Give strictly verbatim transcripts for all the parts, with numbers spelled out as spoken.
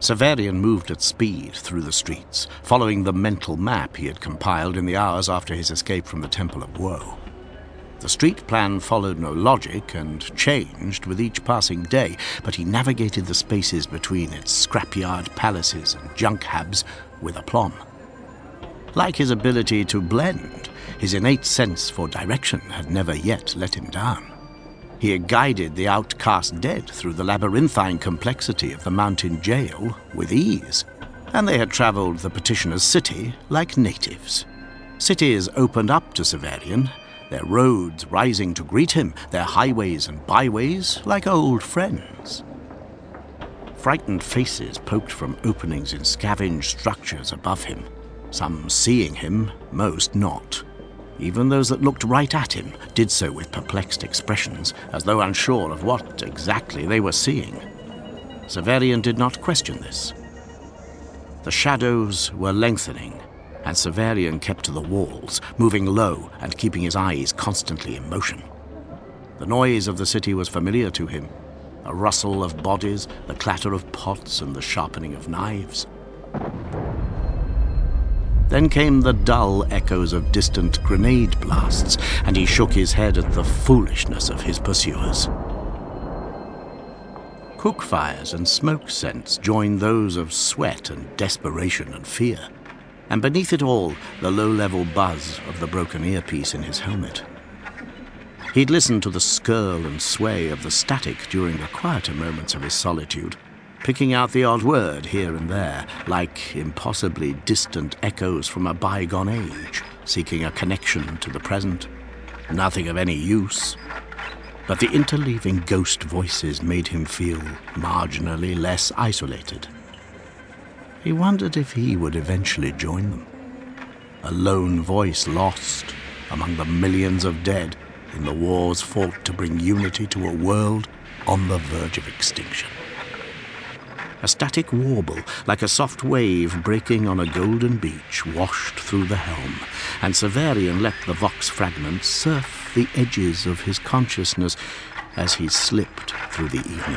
Severian moved at speed through the streets, following the mental map he had compiled in the hours after his escape from the Temple of Woe. The street plan followed no logic and changed with each passing day, but he navigated the spaces between its scrapyard palaces and junk habs with aplomb. Like his ability to blend, his innate sense for direction had never yet let him down. He had guided the outcast dead through the labyrinthine complexity of the mountain jail with ease, and they had travelled the petitioner's city like natives. Cities opened up to Severian, their roads rising to greet him, their highways and byways like old friends. Frightened faces poked from openings in scavenged structures above him, some seeing him, most not. Even those that looked right at him did so with perplexed expressions, as though unsure of what exactly they were seeing. Severian did not question this. The shadows were lengthening, and Severian kept to the walls, moving low and keeping his eyes constantly in motion. The noise of the city was familiar to him, a rustle of bodies, the clatter of pots, and the sharpening of knives. Then came the dull echoes of distant grenade blasts, and he shook his head at the foolishness of his pursuers. Cook fires and smoke scents joined those of sweat and desperation and fear, and beneath it all, the low-level buzz of the broken earpiece in his helmet. He'd listened to the skirl and sway of the static during the quieter moments of his solitude, picking out the odd word here and there, like impossibly distant echoes from a bygone age, seeking a connection to the present. Nothing of any use. But the interleaving ghost voices made him feel marginally less isolated. He wondered if he would eventually join them. A lone voice lost among the millions of dead in the wars fought to bring unity to a world on the verge of extinction. A static warble, like a soft wave breaking on a golden beach, washed through the helm, and Severian let the vox fragments surf the edges of his consciousness as he slipped through the evening.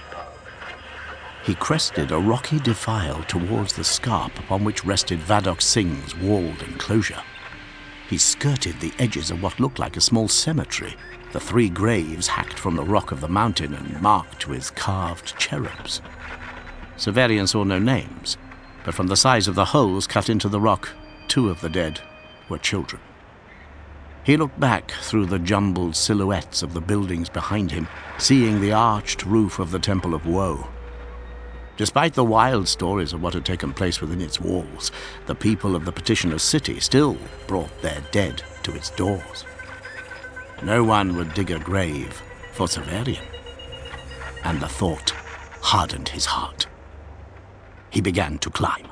He crested a rocky defile towards the scarp upon which rested Vadok Singh's walled enclosure. He skirted the edges of what looked like a small cemetery, the three graves hacked from the rock of the mountain and marked with carved cherubs. Severian saw no names, but from the size of the holes cut into the rock, two of the dead were children. He looked back through the jumbled silhouettes of the buildings behind him, seeing the arched roof of the Temple of Woe. Despite the wild stories of what had taken place within its walls, the people of the petitioner's city still brought their dead to its doors. No one would dig a grave for Severian, and the thought hardened his heart. He began to climb.